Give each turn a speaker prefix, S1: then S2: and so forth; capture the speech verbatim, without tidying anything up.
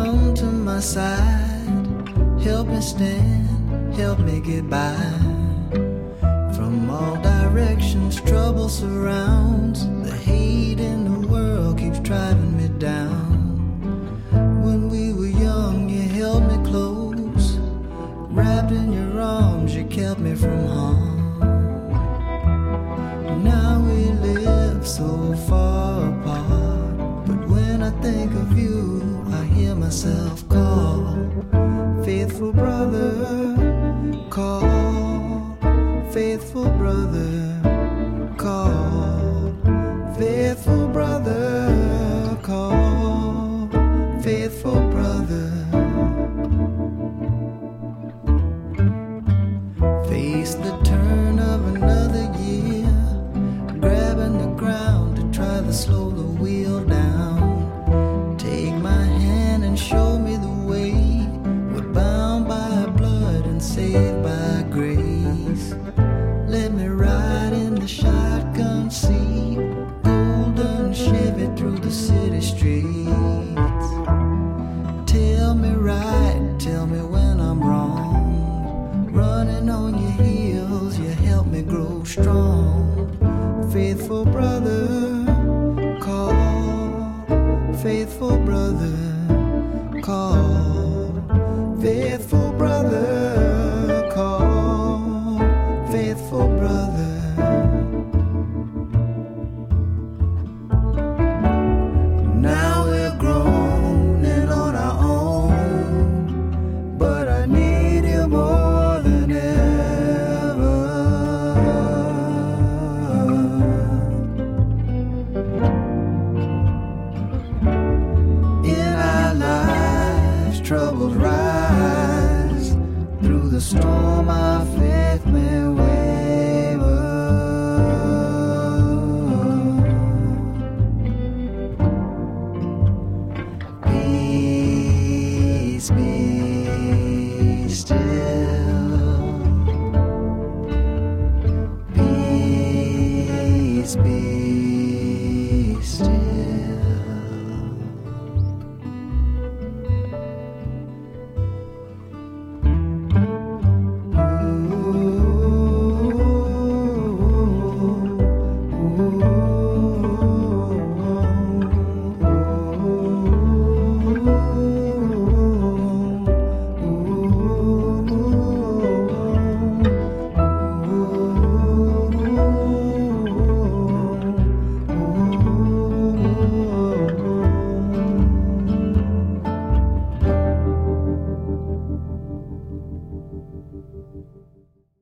S1: come to my side, help me stand, help me get by. From all directions, trouble surrounds. The hate in the world keeps driving me down. When we were young, you held me close. Wrapped in your arms, you kept me from harm. Now we live so far apart, but when I think of you, I hear myself call. Faithful brother, call. Faithful brother, call. Faithful brother, call. Faithful brother. Face the turn of another year, grabbing the ground to try to slow the wheel down. Take my hand and show me the way. We're bound by blood and saved by grace. Let me ride in the shotgun seat, golden Chevy through the city streets. Tell me right, tell me when I'm wrong. Running on your heels, you help me grow strong. Faithful brother, call. Faithful brother, call. Faithful brother, call. Faithful brother. Now we're grown and on our own, but I need you more than ever. In our lives, troubles rise. Through the storm, our faith may waver. Peace, be still. Peace, be